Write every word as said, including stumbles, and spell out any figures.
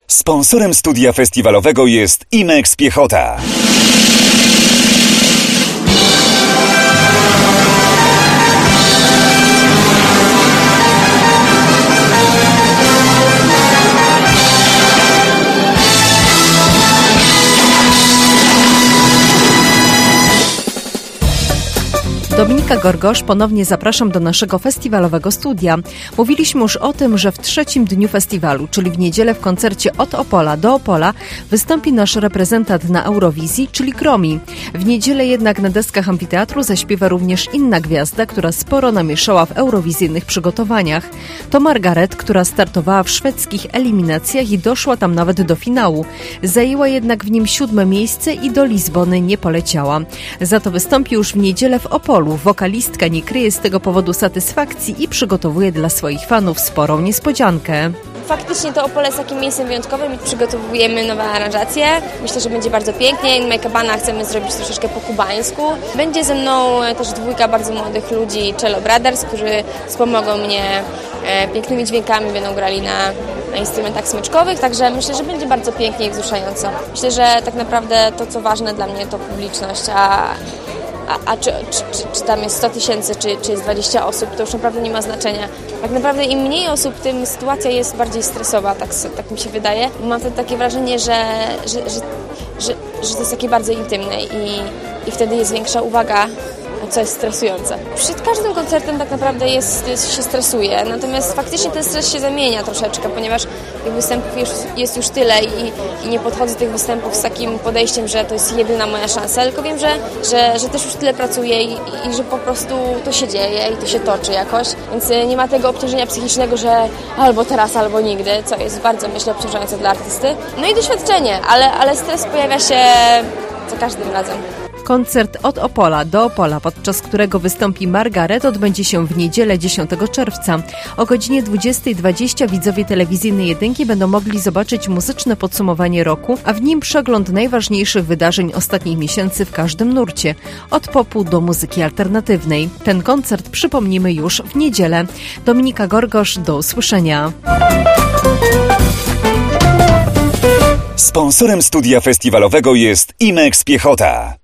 Sponsorem studia festiwalowego jest Imex Piechota. Dominika Gorgosz, ponownie zapraszam do naszego festiwalowego studia. Mówiliśmy już o tym, że w trzecim dniu festiwalu, czyli w niedzielę w koncercie Od Opola do Opola, wystąpi nasz reprezentant na Eurowizji, czyli Gromi. W niedzielę jednak na deskach amfiteatru zaśpiewa również inna gwiazda, która sporo namieszała w eurowizyjnych przygotowaniach. To Margaret, która startowała w szwedzkich eliminacjach i doszła tam nawet do finału. Zajęła jednak w nim siódme miejsce i do Lizbony nie poleciała. Za to wystąpi już w niedzielę w Opolu. Wokalistka nie kryje z tego powodu satysfakcji i przygotowuje dla swoich fanów sporą niespodziankę. Faktycznie to Opole jest takim miejscem wyjątkowym i przygotowujemy nowe aranżacje. Myślę, że będzie bardzo pięknie. Make-upana chcemy zrobić troszeczkę po kubańsku. Będzie ze mną też dwójka bardzo młodych ludzi, Cello Brothers, którzy wspomogą mnie e, pięknymi dźwiękami, będą grali na, na instrumentach smyczkowych, także myślę, że będzie bardzo pięknie i wzruszająco. Myślę, że tak naprawdę to, co ważne dla mnie, to publiczność, a A, a czy, czy, czy, czy tam jest sto tysięcy, czy, czy jest dwadzieścia osób, to już naprawdę nie ma znaczenia. Tak naprawdę im mniej osób, tym sytuacja jest bardziej stresowa, tak, tak mi się wydaje. Mam wtedy takie wrażenie, że, że, że, że, że to jest takie bardzo intymne i, i wtedy jest większa uwaga, co jest stresujące. Przed każdym koncertem tak naprawdę jest, jest, się stresuje, natomiast faktycznie ten stres się zamienia troszeczkę, ponieważ tych występów jest, jest już tyle i, i nie podchodzę do tych występów z takim podejściem, że to jest jedyna moja szansa, tylko wiem, że, że, że też już tyle pracuję i, i, i że po prostu to się dzieje i to się toczy jakoś, więc nie ma tego obciążenia psychicznego, że albo teraz, albo nigdy, co jest bardzo, myślę, obciążające dla artysty. No i doświadczenie, ale, ale stres pojawia się za każdym razem. Koncert Od Opola do Opola, podczas którego wystąpi Margaret, odbędzie się w niedzielę dziesiątego czerwca. O godzinie dwudziestej dwadzieścia widzowie telewizyjnej Jedynki będą mogli zobaczyć muzyczne podsumowanie roku, a w nim przegląd najważniejszych wydarzeń ostatnich miesięcy w każdym nurcie, od popu do muzyki alternatywnej. Ten koncert przypomnimy już w niedzielę. Dominika Gorgosz, do usłyszenia. Sponsorem studia festiwalowego jest Imex Piechota.